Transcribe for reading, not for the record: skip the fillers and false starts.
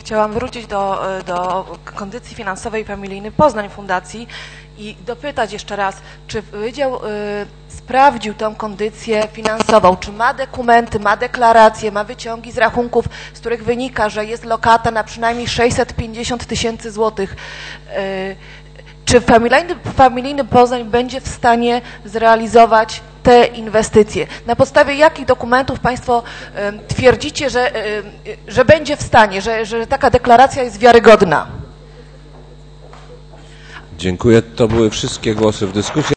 Chciałam wrócić do kondycji finansowej Familijny Poznań Fundacji i dopytać jeszcze raz, czy wydział sprawdził tę kondycję finansową, czy ma dokumenty, ma deklaracje, ma wyciągi z rachunków, z których wynika, że jest lokata na przynajmniej 650 000 złotych. Czy Familijny Poznań będzie w stanie zrealizować te inwestycje? Na podstawie jakich dokumentów Państwo twierdzicie, że będzie w stanie, że taka deklaracja jest wiarygodna? Dziękuję. To były wszystkie głosy w dyskusji.